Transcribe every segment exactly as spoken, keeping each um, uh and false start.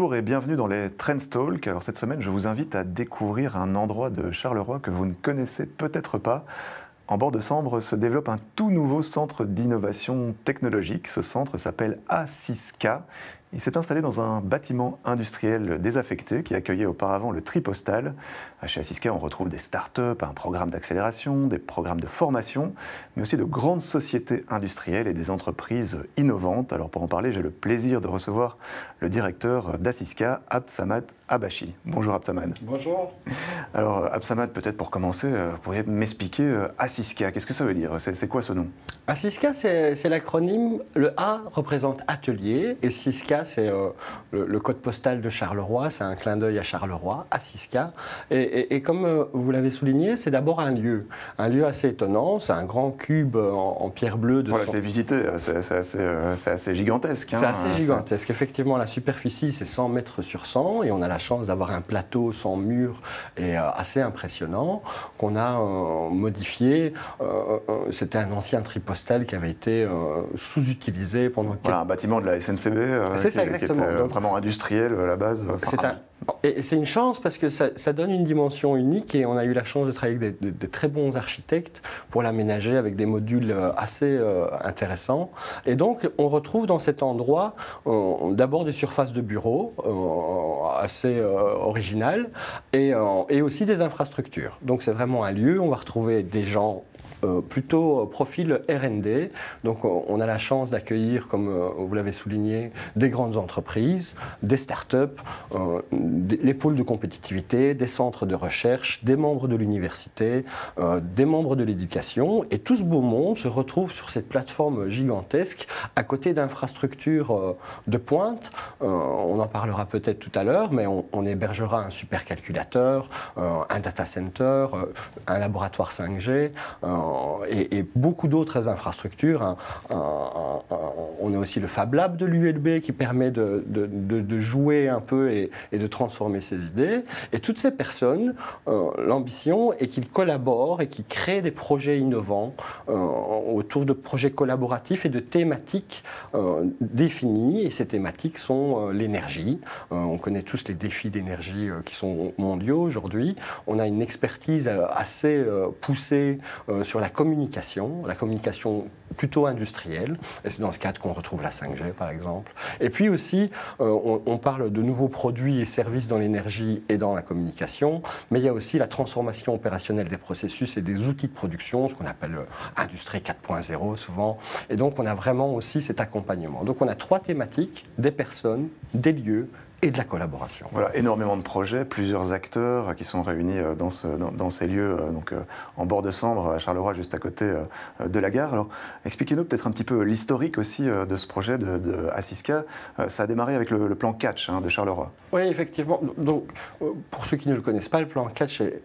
Bonjour et bienvenue dans les Trendstalk. Alors cette semaine, je vous invite à découvrir un endroit de Charleroi que vous ne connaissez peut-être pas. En bord de Sambre se développe un tout nouveau centre d'innovation technologique. Ce centre s'appelle A six K. Il s'est installé dans un bâtiment industriel désaffecté qui accueillait auparavant le Tripostal. Chez A six K, on retrouve des startups, un programme d'accélération, des programmes de formation, mais aussi de grandes sociétés industrielles et des entreprises innovantes. Alors pour en parler, j'ai le plaisir de recevoir le directeur d'A six K, Abdsamad Habachi. Bonjour Abdsamad. Bonjour. Alors Abdsamad, peut-être pour commencer, vous pourriez m'expliquer A six K, qu'est-ce que ça veut dire? C'est quoi ce nom? A six K, c'est l'acronyme, le A représente atelier et six K, c'est euh, le, le code postal de Charleroi, c'est un clin d'œil à Charleroi, A six K. Et, et, et comme euh, vous l'avez souligné, c'est d'abord un lieu, un lieu assez étonnant, c'est un grand cube en, en pierre bleue. De voilà, son... je l'ai visité, c'est assez, euh, assez gigantesque. Hein, c'est assez gigantesque, effectivement, la superficie c'est cent mètres sur cent et on a la chance d'avoir un plateau sans mur et euh, assez impressionnant qu'on a euh, modifié. Euh, euh, C'était un ancien tripostal qui avait été euh, sous-utilisé pendant... Voilà, un bâtiment de la S N C B euh, qui, ça, qui était Donc, vraiment industriel à la base. Enfin, c'est un... Et c'est une chance parce que ça, ça donne une dimension unique et on a eu la chance de travailler avec des, des, des très bons architectes pour l'aménager avec des modules assez euh, intéressants. Et donc on retrouve dans cet endroit euh, d'abord des surfaces de bureaux euh, assez euh, originales et, euh, et aussi des infrastructures. Donc c'est vraiment un lieu où on va retrouver des gens Euh, plutôt euh, profil R and D. Donc euh, on a la chance d'accueillir, comme euh, vous l'avez souligné, des grandes entreprises, des startups, euh, les pôles de compétitivité, des centres de recherche, des membres de l'université, euh, des membres de l'éducation. Et tout ce beau monde se retrouve sur cette plateforme gigantesque à côté d'infrastructures euh, de pointe. Euh, on en parlera peut-être tout à l'heure, mais on, on hébergera un supercalculateur, euh, un data center, euh, un laboratoire cinq G, euh, Et, et beaucoup d'autres infrastructures. Un, un, un, on a aussi le Fab Lab de l'U L B qui permet de, de, de, de jouer un peu et, et de transformer ses idées. Et toutes ces personnes, euh, l'ambition est qu'ils collaborent et qu'ils créent des projets innovants euh, autour de projets collaboratifs et de thématiques euh, définies. Et ces thématiques sont euh, l'énergie. Euh, on connaît tous les défis d'énergie euh, qui sont mondiaux aujourd'hui. On a une expertise euh, assez euh, poussée euh, sur la communication, la communication plutôt industrielle, et c'est dans ce cadre qu'on retrouve la cinq G par exemple. Et puis aussi, euh, on, on parle de nouveaux produits et services dans l'énergie et dans la communication, mais il y a aussi la transformation opérationnelle des processus et des outils de production, ce qu'on appelle euh, industrie quatre point zéro souvent, et donc on a vraiment aussi cet accompagnement. Donc on a trois thématiques, des personnes, des lieux, et de la collaboration. Voilà, énormément de projets, plusieurs acteurs qui sont réunis dans, ce, dans, dans ces lieux, donc en bord de Sambre, à Charleroi, juste à côté de la gare. Alors, expliquez-nous peut-être un petit peu l'historique aussi de ce projet de, de A six K. Ça a démarré avec le, le plan Catch hein, de Charleroi. Oui, effectivement. Donc, pour ceux qui ne le connaissent pas, le plan Catch est...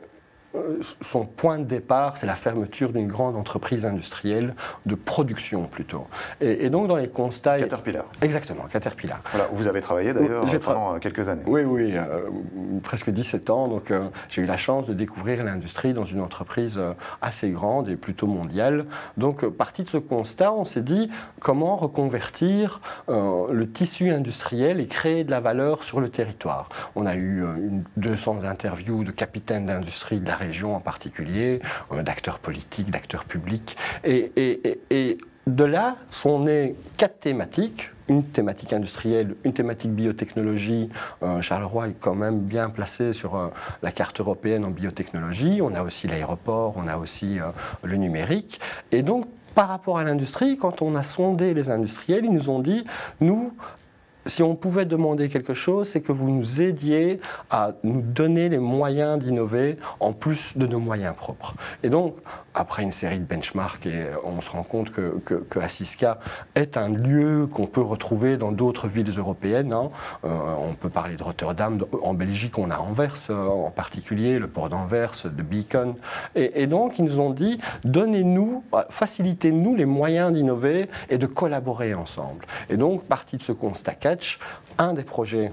son point de départ, c'est la fermeture d'une grande entreprise industrielle de production plutôt. Et, et donc dans les constats... Caterpillar. Exactement, Caterpillar. Voilà, où vous avez travaillé d'ailleurs pendant tra... quelques années. Oui, oui, euh, presque dix-sept ans. Donc euh, j'ai eu la chance de découvrir l'industrie dans une entreprise euh, assez grande et plutôt mondiale. Donc euh, parti de ce constat, on s'est dit comment reconvertir euh, le tissu industriel et créer de la valeur sur le territoire. On a eu euh, une, deux cents interviews de capitaines d'industrie de la région en particulier, euh, d'acteurs politiques, d'acteurs publics. Et, et, et, et de là sont nées quatre thématiques. Une thématique industrielle, une thématique biotechnologie. Euh, Charleroi est quand même bien placé sur euh, la carte européenne en biotechnologie. On a aussi l'aéroport, on a aussi euh, le numérique. Et donc, par rapport à l'industrie, quand on a sondé les industriels, ils nous ont dit, nous, si on pouvait demander quelque chose, c'est que vous nous aidiez à nous donner les moyens d'innover en plus de nos moyens propres. Et donc, après une série de benchmarks, et on se rend compte que, que, que A six K est un lieu qu'on peut retrouver dans d'autres villes européennes. Hein. Euh, on peut parler de Rotterdam, en Belgique on a Anvers euh, en particulier, le port d'Anvers, de Beacon. Et, et donc ils nous ont dit, donnez-nous, facilitez-nous les moyens d'innover et de collaborer ensemble. Et donc, parti de ce constat Catch, un des projets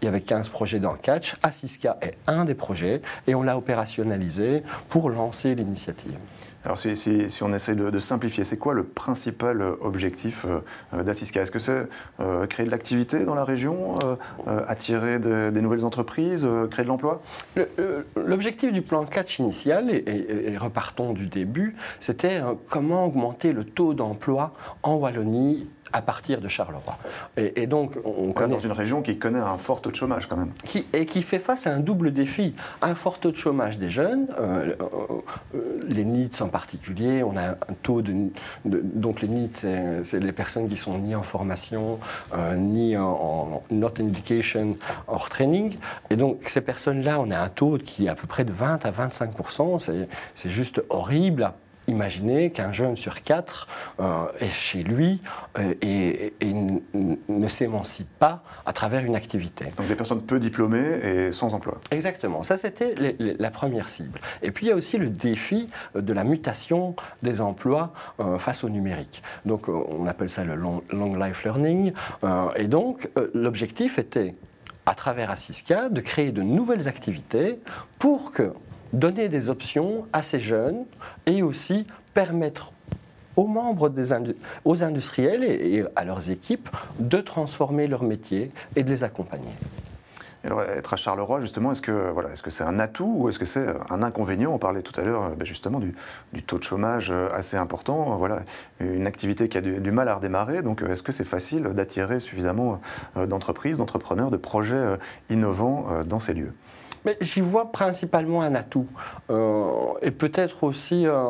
il y avait quinze projets dans le catch. Assiska est un des projets et on l'a opérationnalisé pour lancer l'initiative. Alors si, si, si on essaie de, de simplifier, c'est quoi le principal objectif euh, d'Assiska? Est-ce que c'est euh, créer de l'activité dans la région, euh, euh, attirer de, des nouvelles entreprises, euh, créer de l'emploi? L'objectif du plan catch initial, et, et, et repartons du début, c'était euh, comment augmenter le taux d'emploi en Wallonie à partir de Charleroi. Et, et donc, on connaît, dans une région qui connaît un fort taux de chômage quand même. Qui, et qui fait face à un double défi. Un fort taux de chômage des jeunes, euh, euh, les N I T S en particulier, on a un taux de... de donc les N I T S, c'est les personnes qui sont ni en formation, euh, ni en, en not in education, hors training. Et donc ces personnes-là, on a un taux qui est à peu près de vingt à vingt-cinq pour cent. C'est juste horrible à Imaginez qu'un jeune sur quatre euh, est chez lui euh, et, et, et ne s'émancipe pas à travers une activité. Donc des personnes peu diplômées et sans emploi. Exactement, ça c'était les, les, la première cible. Et puis il y a aussi le défi de la mutation des emplois euh, face au numérique. Donc euh, on appelle ça le long, long life learning. Euh, et donc euh, l'objectif était, à travers Assiska, de créer de nouvelles activités pour que donner des options à ces jeunes et aussi permettre aux membres, des indu aux industriels et, et à leurs équipes de transformer leur métier et de les accompagner. Et alors, être à Charleroi, justement, est-ce que voilà, est-ce que c'est un atout ou est-ce que c'est un inconvénient? On parlait tout à l'heure ben justement du, du taux de chômage assez important, voilà, une activité qui a du, du mal à redémarrer, donc est-ce que c'est facile d'attirer suffisamment d'entreprises, d'entrepreneurs, de projets innovants dans ces lieux? Mais j'y vois principalement un atout euh, et peut-être aussi euh,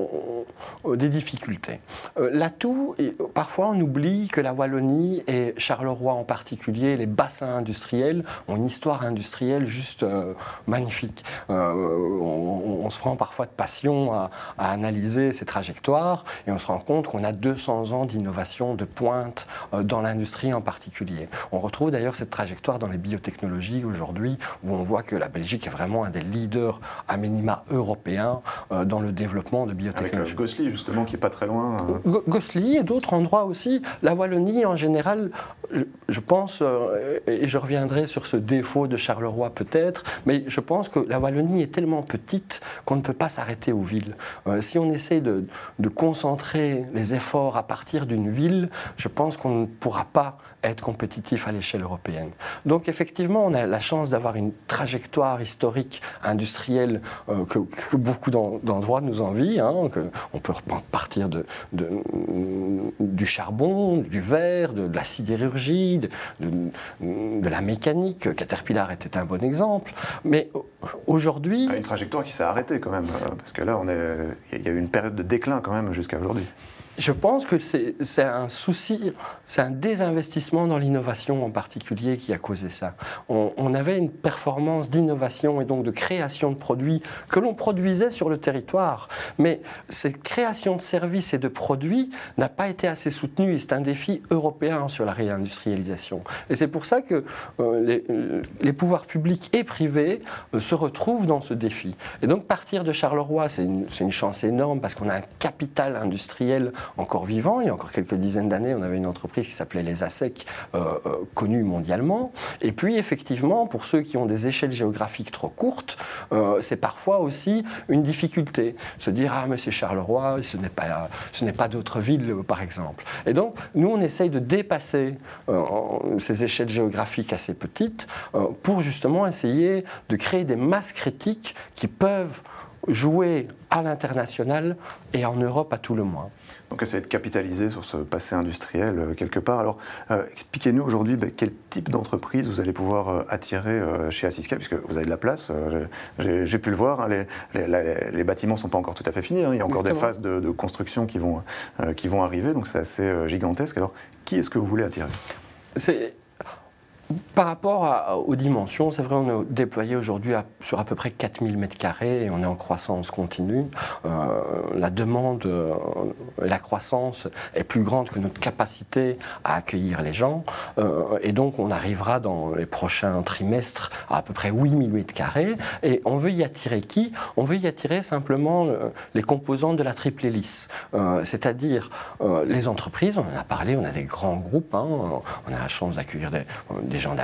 euh, des difficultés. Euh, L'atout, parfois on oublie que la Wallonie et Charleroi en particulier, les bassins industriels, ont une histoire industrielle juste euh, magnifique. Euh, on, on se prend parfois de passion à, à analyser ces trajectoires et on se rend compte qu'on a deux cents ans d'innovation de pointe euh, dans l'industrie en particulier. On retrouve d'ailleurs cette trajectoire dans les biotechnologies aujourd'hui où on voit que la La Belgique est vraiment un des leaders à minima européens euh, dans le développement de biotechnologie. Avec euh, Gosselies, justement, qui n'est pas très loin. Euh... Gosselies et d'autres endroits aussi. La Wallonie, en général, je, je pense, euh, et je reviendrai sur ce défaut de Charleroi peut-être, mais je pense que la Wallonie est tellement petite qu'on ne peut pas s'arrêter aux villes. Euh, si on essaie de, de concentrer les efforts à partir d'une ville, je pense qu'on ne pourra pas être compétitif à l'échelle européenne. Donc effectivement, on a la chance d'avoir une trajectoire historique industrielle euh, que, que beaucoup d'endroits nous envient. Hein, que on peut partir de, de, du charbon, du verre, de, de la sidérurgie, de, de, de la mécanique. Caterpillar était un bon exemple. Mais aujourd'hui... Une trajectoire qui s'est arrêtée quand même, parce que là, il y a eu une période de déclin quand même jusqu'à aujourd'hui. Je pense que c'est un souci, c'est un désinvestissement dans l'innovation en particulier qui a causé ça. On, on avait une performance d'innovation et donc de création de produits que l'on produisait sur le territoire, mais cette création de services et de produits n'a pas été assez soutenue et c'est un défi européen sur la réindustrialisation. Et c'est pour ça que euh, les, les pouvoirs publics et privés euh, se retrouvent dans ce défi. Et donc partir de Charleroi, c'est une, une chance énorme parce qu'on a un capital industriel encore vivant. Il y a encore quelques dizaines d'années, on avait une entreprise qui s'appelait les A S E C, euh, euh, connue mondialement. Et puis, effectivement, pour ceux qui ont des échelles géographiques trop courtes, euh, c'est parfois aussi une difficulté. Se dire, ah, mais c'est Charleroi, ce n'est pas, ce n'est pas d'autres villes, par exemple. Et donc, nous, on essaye de dépasser euh, ces échelles géographiques assez petites euh, pour justement essayer de créer des masses critiques qui peuvent jouer à l'international et en Europe à tout le moins. Donc essayer de capitaliser sur ce passé industriel euh, quelque part. Alors euh, expliquez-nous aujourd'hui ben, quel type d'entreprise vous allez pouvoir euh, attirer euh, chez Assiska, puisque vous avez de la place, euh, j'ai pu le voir, hein, les, les, les, les bâtiments ne sont pas encore tout à fait finis, hein, il y a encore Exactement. des phases de, de construction qui vont, euh, qui vont arriver, donc c'est assez euh, gigantesque. Alors qui est-ce que vous voulez attirer? Par rapport à, aux dimensions, c'est vrai, on est déployé aujourd'hui sur à peu près quatre mille mètres carrés et on est en croissance continue. Euh, la demande, euh, la croissance est plus grande que notre capacité à accueillir les gens. Euh, et donc, on arrivera dans les prochains trimestres à à peu près huit mille mètres carrés. Et on veut y attirer qui? On veut y attirer simplement euh, les composantes de la triple hélice. Euh, C'est-à-dire euh, les entreprises, on en a parlé, on a des grands groupes, hein, on a la chance d'accueillir des, des gens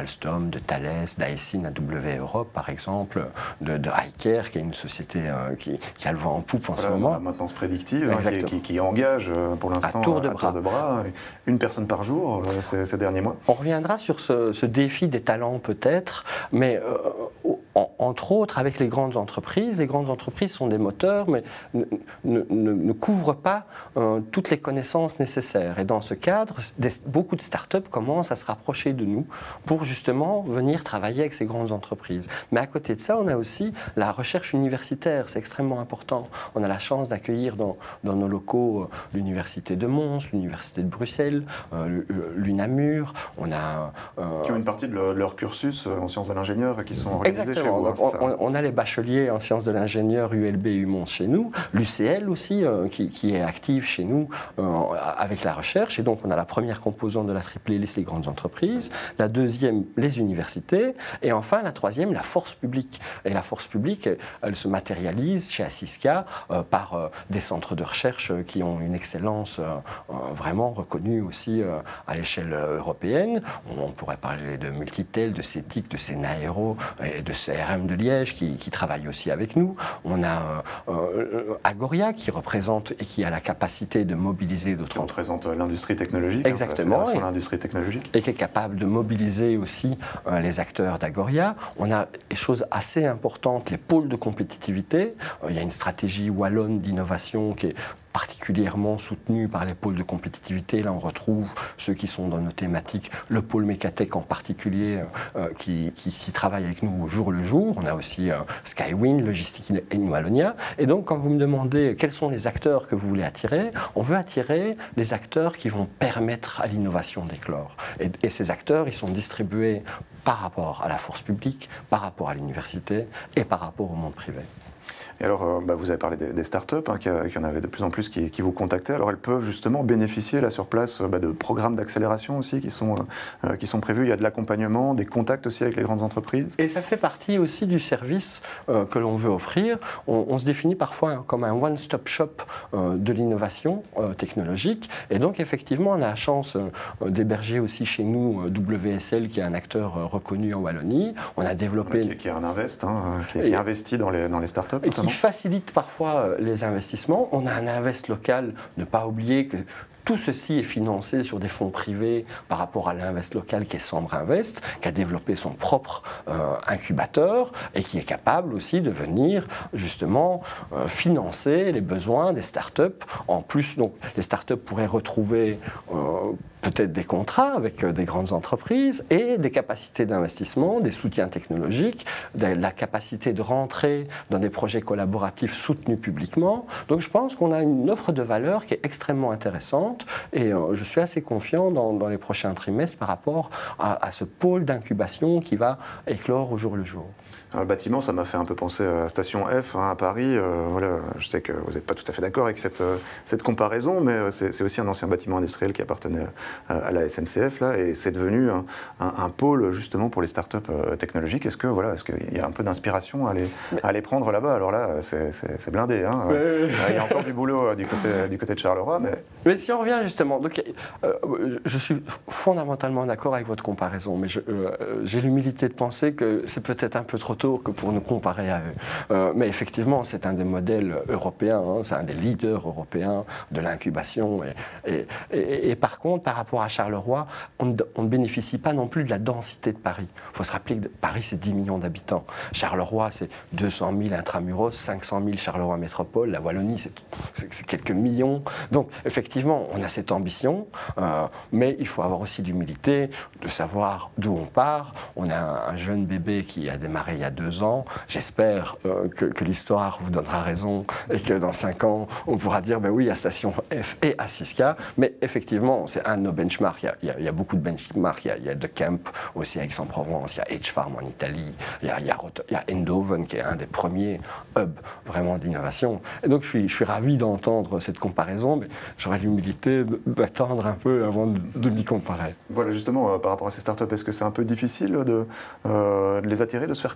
d'Alstom, de Thales, d'Aesin A W Europe par exemple, de, de iCare qui est une société euh, qui, qui a le vent en poupe en voilà, ce moment. La maintenance prédictive hein, qui, qui, qui engage euh, pour l'instant à tour de à bras, tour de bras une personne par jour euh, ces, ces derniers mois. On reviendra sur ce, ce défi des talents peut-être, mais euh, en, entre autres avec les grandes entreprises. Les grandes entreprises sont des moteurs, mais ne, ne, ne, ne couvrent pas euh, toutes les connaissances nécessaires. Et dans ce cadre, des, beaucoup de startups commencent à se rapprocher de nous pour justement venir travailler avec ces grandes entreprises. Mais à côté de ça, on a aussi la recherche universitaire, c'est extrêmement important. On a la chance d'accueillir dans, dans nos locaux euh, l'université de Mons, l'université de Bruxelles, euh, l'UNAMUR, on a... Euh, qui ont une partie de leur, leur cursus en sciences de l'ingénieur qui sont organisés chez vous. Hein, on, on, on a les bacheliers en sciences de l'ingénieur U L B et U Mons chez nous, l'U C L aussi euh, qui, qui est active chez nous euh, avec la recherche, et donc on a la première composante de la triple hélice, les grandes entreprises, la deuxième, les universités, et enfin la troisième, la force publique. Et la force publique, elle se matérialise chez Assiska euh, par euh, des centres de recherche qui ont une excellence euh, euh, vraiment reconnue aussi euh, à l'échelle européenne. On, on pourrait parler de Multitel, de CETIC, de Senaero et de C R M de Liège qui, qui travaillent aussi avec nous. On a euh, euh, Agoria qui représente et qui a la capacité de mobiliser d'autres entreprises. Qui représente l'industrie technologique. Exactement. Hein, l'industrie technologique. Et qui est capable de mobiliser aussi euh, les acteurs d'Agoria. On a des choses assez importantes, les pôles de compétitivité. Euh, il y a une stratégie wallonne d'innovation qui est particulièrement soutenu par les pôles de compétitivité. Là, on retrouve ceux qui sont dans nos thématiques, le pôle Mécatech en particulier, euh, qui, qui, qui travaille avec nous au jour le jour. On a aussi euh, Skywind, Logistique et Wallonia. Et donc, quand vous me demandez quels sont les acteurs que vous voulez attirer, on veut attirer les acteurs qui vont permettre à l'innovation d'éclore. Et, et ces acteurs, ils sont distribués par rapport à la force publique, par rapport à l'université et par rapport au monde privé. Et alors, euh, bah, vous avez parlé des, des startups, hein, qu'il y en avait de plus en plus qui, qui vous contactaient. Alors, elles peuvent justement bénéficier là sur place bah, de programmes d'accélération aussi qui sont, euh, qui sont prévus. Il y a de l'accompagnement, des contacts aussi avec les grandes entreprises. Et ça fait partie aussi du service euh, que l'on veut offrir. On, on se définit parfois comme un one-stop shop euh, de l'innovation euh, technologique. Et donc, effectivement, on a la chance euh, d'héberger aussi chez nous euh, W S L, qui est un acteur euh, reconnu en Wallonie. On a développé... Voilà, qui, qui est un invest, hein, qui, qui investit dans les, dans les startups. Et qui facilite parfois les investissements. On a un invest local, ne pas oublier que tout ceci est financé sur des fonds privés par rapport à l'invest local qui est Sambre Invest, qui a développé son propre euh, incubateur et qui est capable aussi de venir justement euh, financer les besoins des startups. En plus, donc, les startups pourraient retrouver euh, peut-être des contrats avec des grandes entreprises et des capacités d'investissement, des soutiens technologiques, de la capacité de rentrer dans des projets collaboratifs soutenus publiquement. Donc je pense qu'on a une offre de valeur qui est extrêmement intéressante et euh, je suis assez confiant dans, dans les prochains trimestres par rapport à, à ce pôle d'incubation qui va éclore au jour le jour. Alors, le bâtiment, ça m'a fait un peu penser à Station F hein, à Paris. Euh, voilà, je sais que vous n'êtes pas tout à fait d'accord avec cette, euh, cette comparaison, mais c'est aussi un ancien bâtiment industriel qui appartenait à, à la S N C F, là, et c'est devenu un, un, un pôle justement pour les startups euh, technologiques. Est-ce que voilà, est-ce qu'il y a un peu d'inspiration à, à aller prendre là-bas? Alors là, c'est blindé. Hein. Ouais. Il y a encore du boulot euh, du, côté, du côté de Charleroi. Mais, mais si on revient justement, donc, euh, je suis fondamentalement d'accord avec votre comparaison, mais j'ai euh, l'humilité de penser que c'est peut-être un peu trop tôt que pour nous comparer à eux. Euh, mais effectivement, c'est un des modèles européens, hein, c'est un des leaders européens de l'incubation. Et, et, et, et par contre, par rapport à Charleroi, on ne, on ne bénéficie pas non plus de la densité de Paris. Il faut se rappeler que Paris, c'est dix millions d'habitants. Charleroi, c'est deux cent mille intramuros, cinq cent mille Charleroi métropole. La Wallonie, c'est quelques millions. Donc, effectivement, on a cette ambition, euh, mais il faut avoir aussi l'humilité de savoir d'où on part. On a un, un jeune bébé qui a démarré il y a deux ans. J'espère euh, que, que l'histoire vous donnera raison et que dans cinq ans, on pourra dire ben oui, à Station F et à Siska. Mais effectivement, c'est un de nos benchmarks. Il y a, il y a, il y a beaucoup de benchmarks. Il y a, il y a De Camp aussi à Aix-en-Provence. Il y a H-Farm en Italie. Il y a, il y a, il y a Eindhoven qui est un des premiers hubs vraiment d'innovation. Et donc, je suis, je suis ravi d'entendre cette comparaison, mais j'aurais l'humilité d'attendre un peu avant de, de m'y comparer. Voilà, justement, euh, par rapport à ces startups, est-ce que c'est un peu difficile de, euh, de les attirer, de se faire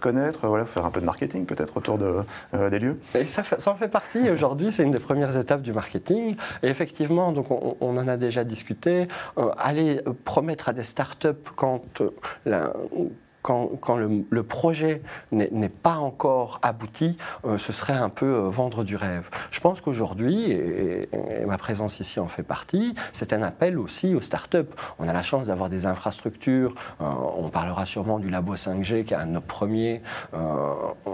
connaître, voilà, faire un peu de marketing peut-être autour de, euh, des lieux. Et ça, fait, ça en fait partie. Aujourd'hui, c'est une des premières étapes du marketing. Et effectivement, donc on, on en a déjà discuté. Euh, aller promettre à des startups quand euh, la, Quand, quand le, le projet n'est pas encore abouti, euh, ce serait un peu euh, vendre du rêve. Je pense qu'aujourd'hui, et, et ma présence ici en fait partie, c'est un appel aussi aux startups. On a la chance d'avoir des infrastructures, euh, on parlera sûrement du Labo cinq G qui est un de nos premiers, euh,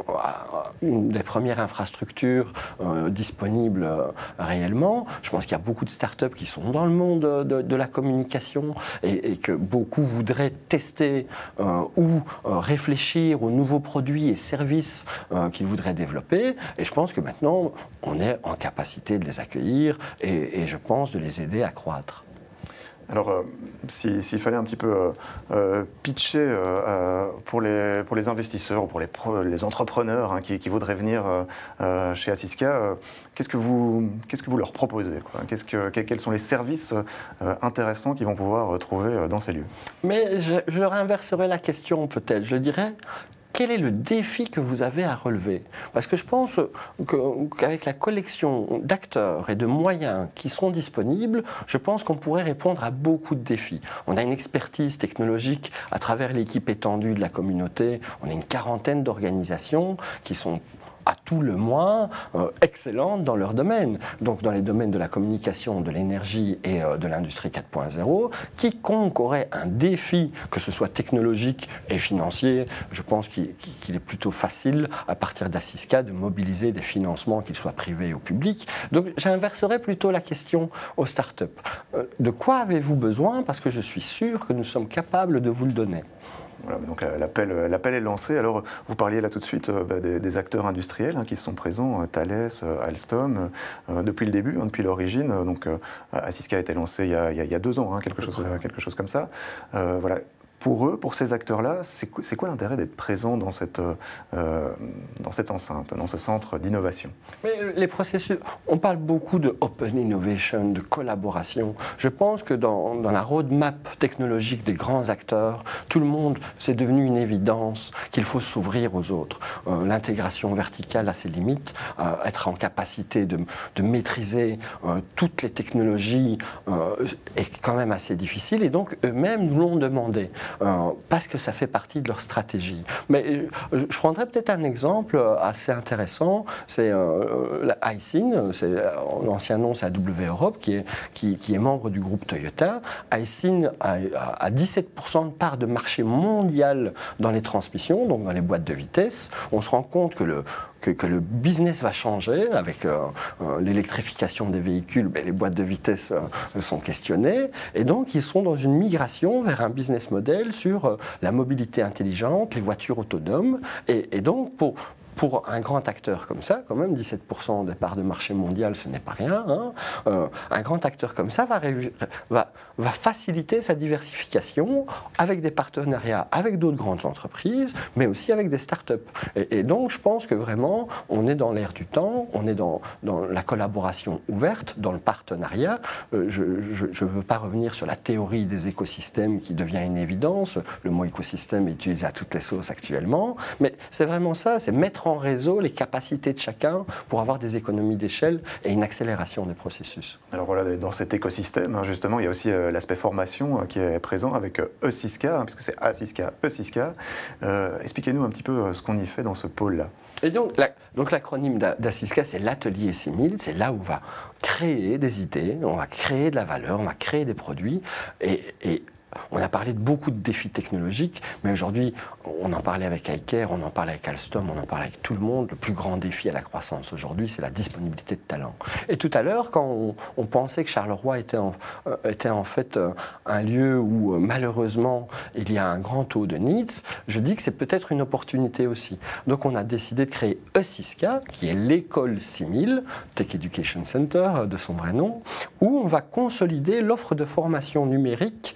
une des premières infrastructures euh, disponibles euh, réellement. Je pense qu'il y a beaucoup de startups qui sont dans le monde de, de la communication et, et que beaucoup voudraient tester euh, ou Euh, réfléchir aux nouveaux produits et services euh, qu'ils voudraient développer. Et je pense que maintenant, on est en capacité de les accueillir et, et je pense de les aider à croître. Alors, euh, s'il si, fallait un petit peu euh, euh, pitcher euh, pour, les, pour les investisseurs ou pour les, pro, les entrepreneurs hein, qui, qui voudraient venir euh, chez Assiska, euh, qu'est-ce que vous, qu'est-ce que vous leur proposez, quoi? Qu'est-ce que, quels sont les services euh, intéressants qu'ils vont pouvoir trouver dans ces lieux? Mais je, je leur inverserai la question peut-être. Je dirais, quel est le défi que vous avez à relever? Parce que je pense qu'avec la collection d'acteurs et de moyens qui sont disponibles, je pense qu'on pourrait répondre à beaucoup de défis. On a une expertise technologique à travers l'équipe étendue de la communauté. On a une quarantaine d'organisations qui sont à tout le moins euh, excellentes dans leur domaine. Donc dans les domaines de la communication, de l'énergie et euh, de l'industrie quatre point zéro, quiconque aurait un défi, que ce soit technologique et financier, je pense qu'il qu'il est plutôt facile à partir d'Assiska de mobiliser des financements, qu'ils soient privés ou publics. Donc j'inverserai plutôt la question aux startups. Euh, de quoi avez-vous besoin? Parce que je suis sûr que nous sommes capables de vous le donner. Voilà, donc l'appel est lancé. Alors, vous parliez là tout de suite euh, bah, des, des acteurs industriels hein, qui sont présents, euh, Thales, euh, Alstom, euh, depuis le début, hein, depuis l'origine. Donc, euh, Assiska a été lancé il y a, il y a, il y a deux ans, hein, quelque, chose, quelque chose comme ça. Euh, voilà. Pour eux, pour ces acteurs-là, c'est quoi, quoi l'intérêt d'être présent dans cette, euh, dans cette enceinte, dans ce centre d'innovation? Mais les processus, on parle beaucoup de open innovation, de collaboration. Je pense que dans, dans la roadmap technologique des grands acteurs, tout le monde, c'est devenu une évidence qu'il faut s'ouvrir aux autres. Euh, L'intégration verticale a ses limites, euh, être en capacité de, de maîtriser euh, toutes les technologies euh, est quand même assez difficile et donc eux-mêmes nous l'ont demandé. Euh, parce que ça fait partie de leur stratégie. Mais euh, je prendrais peut-être un exemple assez intéressant, c'est euh, Aisin, l'ancien nom c'est A W Europe, qui est, qui, qui est membre du groupe Toyota. Aisin a, a, a dix-sept pour cent de part de marché mondial dans les transmissions, donc dans les boîtes de vitesse. On se rend compte que le, que, que le business va changer avec euh, euh, l'électrification des véhicules, ben, les boîtes de vitesse euh, sont questionnées, et donc ils sont dans une migration vers un business model sur la mobilité intelligente, les voitures autonomes. Et, et donc, pour, pour un grand acteur comme ça, quand même, dix-sept pour cent des parts de marché mondial, ce n'est pas rien. Hein, euh, un grand acteur comme ça va, va, va faciliter sa diversification avec des partenariats avec d'autres grandes entreprises, mais aussi avec des startups. Et, et donc, je pense que vraiment, on est dans l'ère du temps, on est dans, dans la collaboration ouverte, dans le partenariat. Euh, je ne veux pas revenir sur la théorie des écosystèmes qui devient une évidence. Le mot écosystème est utilisé à toutes les sauces actuellement. Mais c'est vraiment ça, c'est mettre en réseau les capacités de chacun pour avoir des économies d'échelle et une accélération des processus. Alors voilà, dans cet écosystème, justement, il y a aussi euh, l'aspect formation euh, qui est présent avec euh, Assiska, hein, puisque c'est Assiska, Assiska. Euh, Expliquez-nous un petit peu euh, ce qu'on y fait dans ce pôle-là. Et donc, la, donc l'acronyme d'Assiska, c'est l'atelier six mille, c'est là où on va créer des idées, on va créer de la valeur, on va créer des produits, et, et on a parlé de beaucoup de défis technologiques, mais aujourd'hui, on en parlait avec iCare, on en parlait avec Alstom, on en parlait avec tout le monde. Le plus grand défi à la croissance aujourd'hui, c'est la disponibilité de talent. Et tout à l'heure, quand on, on pensait que Charleroi était en, euh, était en fait euh, un lieu où, euh, malheureusement, il y a un grand taux de needs, je dis que c'est peut-être une opportunité aussi. Donc, on a décidé de créer Assiska, qui est l'école six mille, Tech Education Center, de son vrai nom, où on va consolider l'offre de formation numérique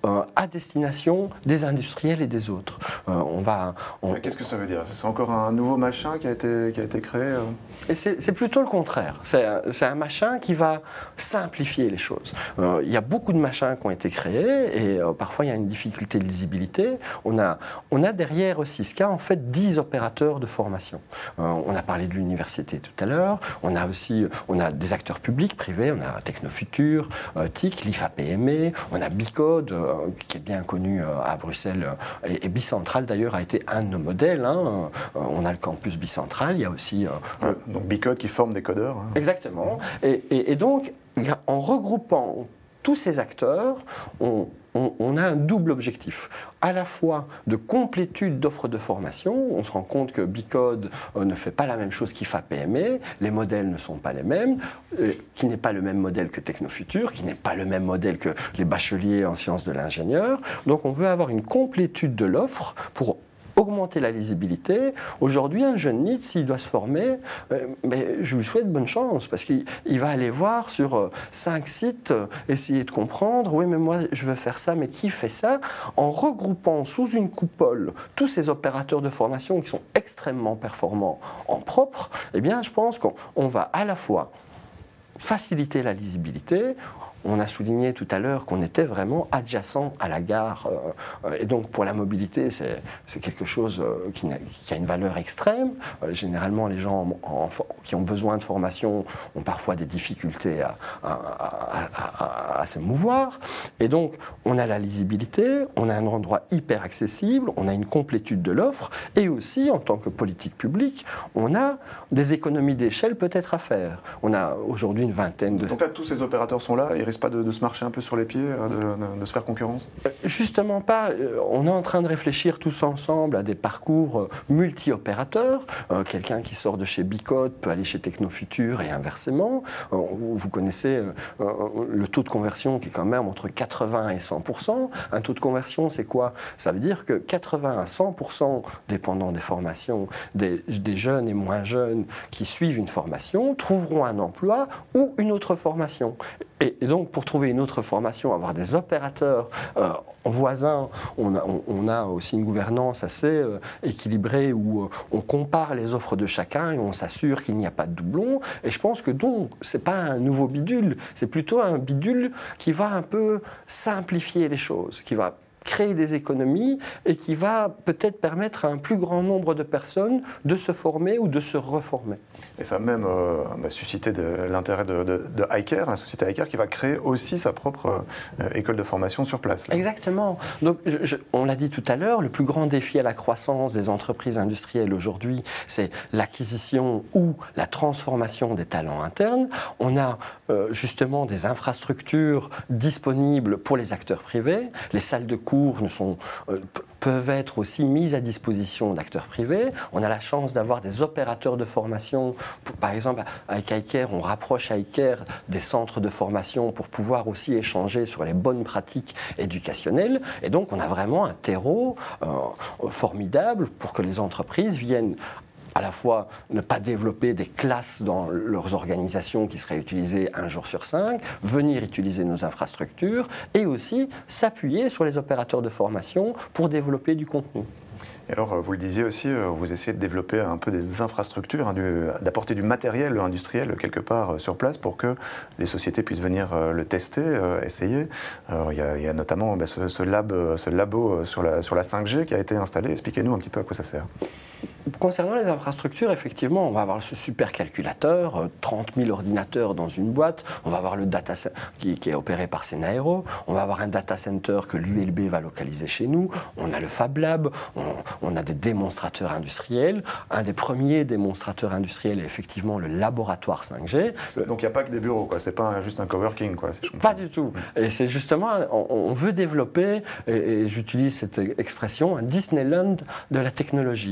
euh, à destination des industriels et des autres. Euh, on va, on... Qu'est-ce que ça veut dire? C'est encore un nouveau machin qui a été, qui a été créé euh... Et c'est plutôt le contraire. C'est un machin qui va simplifier les choses. Euh, il y a beaucoup de machins qui ont été créés et euh, parfois il y a une difficulté de lisibilité. On a, on a derrière Syska en fait dix opérateurs de formation. Euh, on a parlé de l'université tout à l'heure. On a aussi on a des acteurs publics, privés. On a Technofutur, euh, T I C, l'I F A P M E. On a Bicode euh, qui est bien connu euh, à Bruxelles euh, et, et Bicentral d'ailleurs a été un de nos modèles. Hein. Euh, on a le campus Bicentral. Il y a aussi euh, ouais. Donc Bicode qui forme des codeurs. Hein. Exactement. Et, et, et donc, en regroupant tous ces acteurs, on, on, on a un double objectif. À la fois de complétude d'offres de formation. On se rend compte que Bicode euh, ne fait pas la même chose qu'I F A P M E. Les modèles ne sont pas les mêmes. Euh, qui n'est pas le même modèle que Technofutur, qui n'est pas le même modèle que les bacheliers en sciences de l'ingénieur. Donc, on veut avoir une complétude de l'offre pour augmenter la lisibilité. Aujourd'hui, un jeune N I T, s'il doit se former, euh, mais je lui souhaite bonne chance, parce qu'il va aller voir sur euh, cinq sites, euh, essayer de comprendre, oui, mais moi, je veux faire ça, mais qui fait ça? En regroupant sous une coupole tous ces opérateurs de formation qui sont extrêmement performants en propre, eh bien, je pense qu'on va à la fois faciliter la lisibilité. On a souligné tout à l'heure qu'on était vraiment adjacent à la gare. Euh, et donc, pour la mobilité, c'est quelque chose euh, qui, a, qui a une valeur extrême. Euh, généralement, les gens en, en, qui ont besoin de formation ont parfois des difficultés à, à, à, à, à se mouvoir. Et donc, on a la lisibilité, on a un endroit hyper accessible, on a une complétude de l'offre. Et aussi, en tant que politique publique, on a des économies d'échelle peut-être à faire. On a aujourd'hui une vingtaine de... Donc là, tous ces opérateurs sont là, ils pas de, de se marcher un peu sur les pieds, de, de, de se faire concurrence? Justement pas. On est en train de réfléchir tous ensemble à des parcours multi-opérateurs. Euh, Quelqu'un qui sort de chez Bicode peut aller chez Technofutur et inversement. Euh, vous connaissez euh, le taux de conversion qui est quand même entre quatre-vingts et cent pour cent. Un taux de conversion, c'est quoi? Ça veut dire que quatre-vingts à cent pour cent, dépendant des formations, des, des jeunes et moins jeunes qui suivent une formation, trouveront un emploi ou une autre formation. Et, et donc, pour trouver une autre formation, avoir des opérateurs euh, voisins, on a, on, on a aussi une gouvernance assez euh, équilibrée où euh, on compare les offres de chacun et on s'assure qu'il n'y a pas de doublons. Et je pense que donc, ce n'est pas un nouveau bidule, c'est plutôt un bidule qui va un peu simplifier les choses, qui va créer des économies et qui va peut-être permettre à un plus grand nombre de personnes de se former ou de se reformer. Et ça a même euh, bah, suscité l'intérêt de, de, de iCare, la société iCare qui va créer aussi sa propre euh, école de formation sur place. Là. Exactement. Donc, je, je, on l'a dit tout à l'heure, le plus grand défi à la croissance des entreprises industrielles aujourd'hui, c'est l'acquisition ou la transformation des talents internes. On a euh, justement des infrastructures disponibles pour les acteurs privés. Les salles de cours ne sont, euh, peuvent être aussi mises à disposition d'acteurs privés. On a la chance d'avoir des opérateurs de formation. Par exemple, avec iCare, on rapproche iCare des centres de formation pour pouvoir aussi échanger sur les bonnes pratiques éducationnelles. Et donc, on a vraiment un terreau euh, formidable pour que les entreprises viennent à la fois ne pas développer des classes dans leurs organisations qui seraient utilisées un jour sur cinq, venir utiliser nos infrastructures et aussi s'appuyer sur les opérateurs de formation pour développer du contenu. Et alors, vous le disiez aussi, vous essayez de développer un peu des infrastructures, hein, d'apporter du matériel industriel quelque part sur place pour que les sociétés puissent venir le tester, euh, essayer. Alors, il, y a, il y a notamment bah, ce, ce, lab, ce labo sur la, sur la cinq G qui a été installé. Expliquez-nous un petit peu à quoi ça sert. Concernant les infrastructures, effectivement, on va avoir ce supercalculateur, trente mille ordinateurs dans une boîte, on va avoir le data qui, qui est opéré par Senaero, on va avoir un data center que l'U L B va localiser chez nous, on a le Fab Lab, on, on a des démonstrateurs industriels. Un des premiers démonstrateurs industriels est effectivement le laboratoire cinq G. Le... Donc il n'y a pas que des bureaux, ce n'est pas juste un coworking, quoi, si je comprends. Pas du tout. Et c'est justement, on, on veut développer, et, et j'utilise cette expression, un Disneyland de la technologie. Un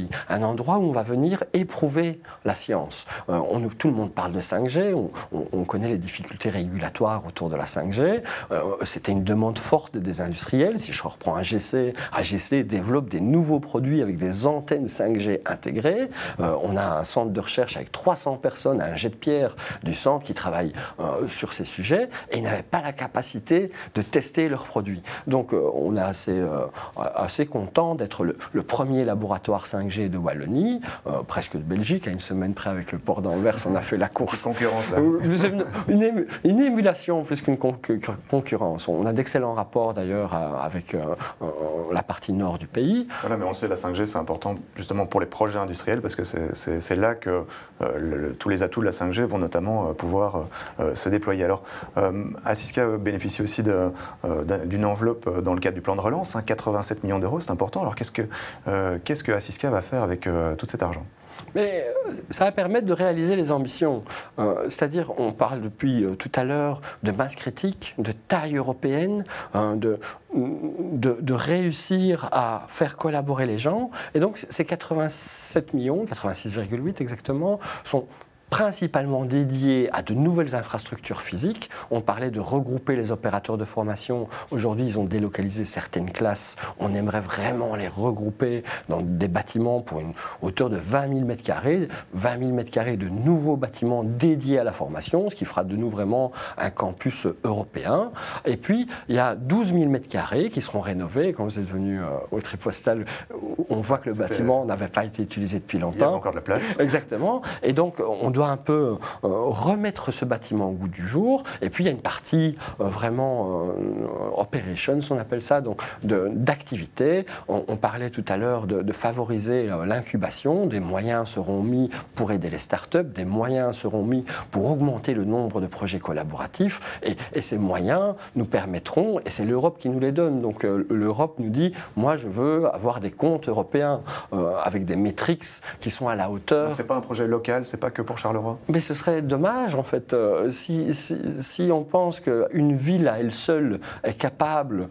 un endroit où on va venir éprouver la science. Euh, on, tout le monde parle de cinq G, on, on, on connaît les difficultés régulatoires autour de la cinq G. Euh, C'était une demande forte des industriels. Si je reprends A G C, A G C développe des nouveaux produits avec des antennes cinq G intégrées. Euh, on a un centre de recherche avec trois cents personnes à un jet de pierre du centre qui travaillent euh, sur ces sujets et ils n'avaient pas la capacité de tester leurs produits. Donc euh, on est assez, euh, assez content d'être le, le premier laboratoire cinq G de Wallonie, euh, presque de Belgique. À une semaine près avec le port d'Anvers, on a fait la course. Une concurrence là. Une, une, ému, une émulation plus qu'une concurrence. On a d'excellents rapports d'ailleurs avec euh, la partie nord du pays. Voilà, mais on sait la cinq G c'est important justement pour les projets industriels parce que c'est là que euh, le, tous les atouts de la cinq G vont notamment euh, pouvoir euh, se déployer. Alors, euh, Assiska bénéficie aussi d'une euh, enveloppe dans le cadre du plan de relance, hein, quatre-vingt-sept millions d'euros, c'est important. Alors qu'est-ce que, euh, qu'est-ce que Assiska va faire avec euh, tout cet argent ? Mais ça va permettre de réaliser les ambitions. Euh, C'est-à-dire, on parle depuis euh, tout à l'heure de masse critique, de taille européenne, hein, de, de, de réussir à faire collaborer les gens. Et donc, ces quatre-vingt-sept millions, quatre-vingt-six virgule huit exactement, sont principalement dédiés à de nouvelles infrastructures physiques. On parlait de regrouper les opérateurs de formation. Aujourd'hui, ils ont délocalisé certaines classes. On aimerait vraiment les regrouper dans des bâtiments pour une hauteur de vingt mille mètres carrés. vingt mille mètres carrés de nouveaux bâtiments dédiés à la formation, ce qui fera de nous vraiment un campus européen. Et puis, il y a douze mille mètres carrés qui seront rénovés. Quand vous êtes venu euh, au Tripostal, on voit que le bâtiment n'avait pas été utilisé depuis longtemps. Il y a encore de la place. Exactement. Et donc, on doit un peu euh, remettre ce bâtiment au goût du jour. Et puis il y a une partie euh, vraiment euh, operations, on appelle ça, donc d'activité. On, on parlait tout à l'heure de, de favoriser euh, l'incubation. Des moyens seront mis pour aider les startups, des moyens seront mis pour augmenter le nombre de projets collaboratifs. Et, et ces moyens nous permettront, et c'est l'Europe qui nous les donne. Donc euh, l'Europe nous dit, moi je veux avoir des comptes européens euh, avec des métriques qui sont à la hauteur. Donc c'est pas un projet local, c'est pas que pour Charleroi. Mais ce serait dommage, en fait, euh, si, si, si on pense qu'une ville à elle seule est capable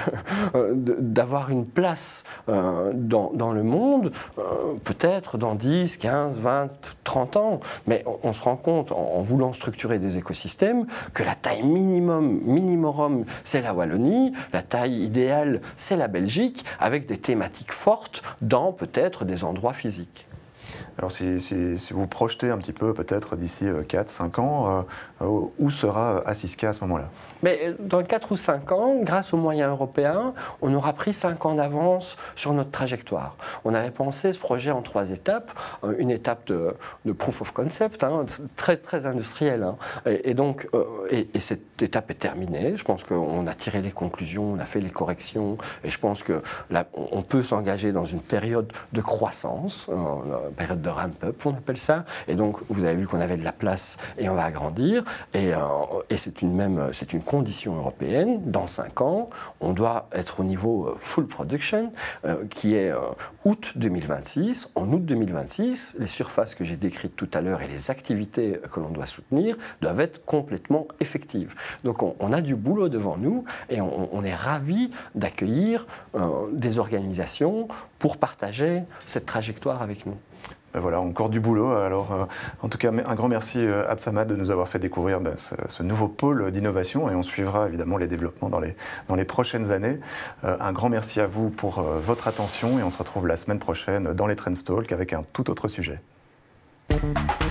d'avoir une place euh, dans, dans le monde, euh, peut-être dans dix, quinze, vingt, trente ans. Mais on, on se rend compte, en, en voulant structurer des écosystèmes, que la taille minimum, minimum, c'est la Wallonie, la taille idéale, c'est la Belgique, avec des thématiques fortes dans peut-être des endroits physiques. Alors si, si, si vous projetez un petit peu peut-être d'ici quatre cinq ans, euh, où sera Assiska à ce moment-là? Mais dans quatre ou cinq ans, grâce aux moyens européens, on aura pris cinq ans d'avance sur notre trajectoire. On avait pensé ce projet en trois étapes. Une étape de, de proof of concept, hein, très, très industrielle. Hein. Et, et donc, euh, et, et cette étape est terminée. Je pense qu'on a tiré les conclusions, on a fait les corrections. Et je pense qu'on peut s'engager dans une période de croissance, une période de ramp-up, on appelle ça. Et donc, vous avez vu qu'on avait de la place et on va agrandir. Et, euh, et c'est une même, c'est une condition européenne. Dans cinq ans, on doit être au niveau full production, euh, qui est euh, août deux mille vingt-six. En août deux mille vingt-six, les surfaces que j'ai décrites tout à l'heure et les activités que l'on doit soutenir doivent être complètement effectives. Donc, on, on a du boulot devant nous et on, on est ravis d'accueillir euh, des organisations pour partager cette trajectoire avec nous. Ben voilà, encore du boulot. Alors, euh, en tout cas, un grand merci euh, Absamad de nous avoir fait découvrir ben, ce, ce nouveau pôle d'innovation et on suivra évidemment les développements dans les, dans les prochaines années. Euh, un grand merci à vous pour euh, votre attention et on se retrouve la semaine prochaine dans les Trendstalk avec un tout autre sujet.